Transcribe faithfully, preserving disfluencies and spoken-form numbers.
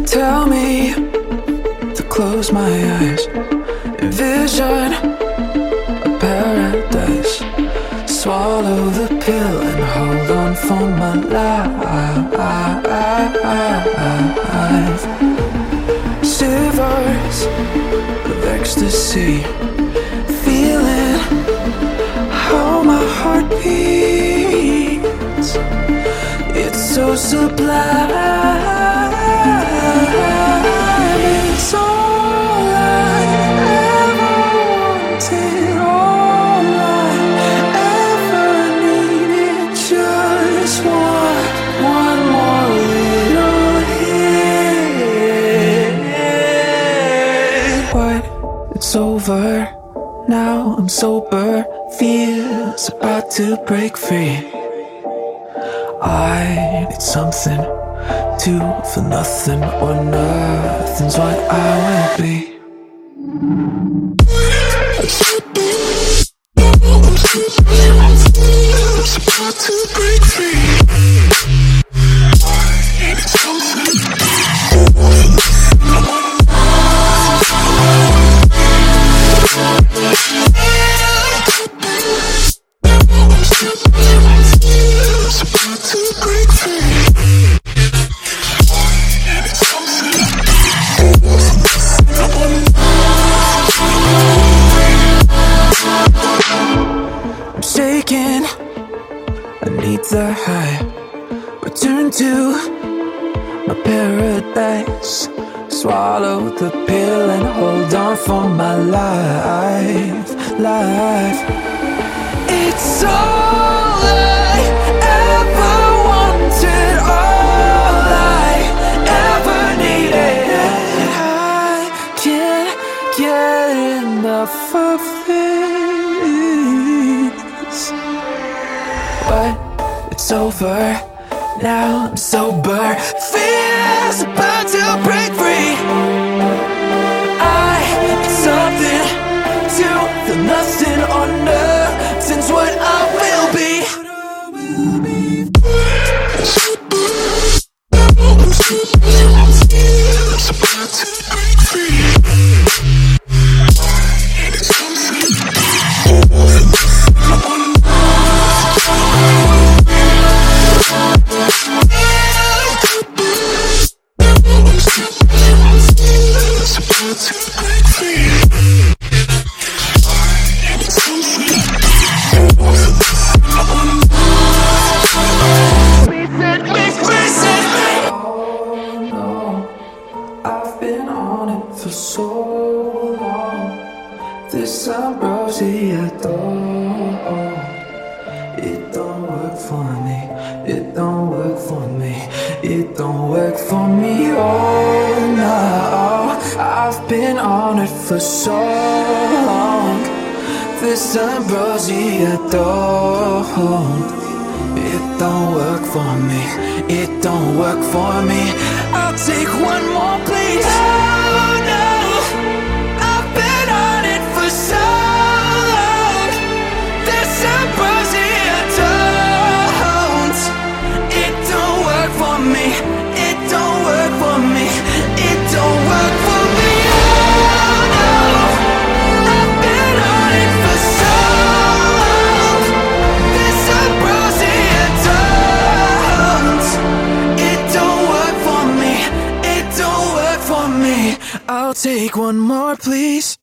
tell me to close my eyes, envision a paradise. Swallow the pill and hold on for my life. Shivers of ecstasy, feeling how my heart beats. It's so sublime. It's all I ever wanted, all I ever needed. Just one, one more little hit. But it's over now. I'm sober, feels about to break free. I need something to feel nothing, or nothing's what I will be. It's about to break free. I need something. It's about to break free. I'm shaking, I need the high. Return to my paradise. Swallow the pill and hold on for my life, life. It's all I ever wanted, all I ever needed. I can't get enough of this. But it's over now. I'm sober, feels about to break free. I need something to feel nothing or nothing's what I will be. It's about to break free. For so long, this ambrosia don't, it don't work for me, it don't work for me, it don't work for me. Oh no, I've been on it for so long. This ambrosia don't, it don't work for me, it don't work for me. I'll take one more, please. I'll take one more, please.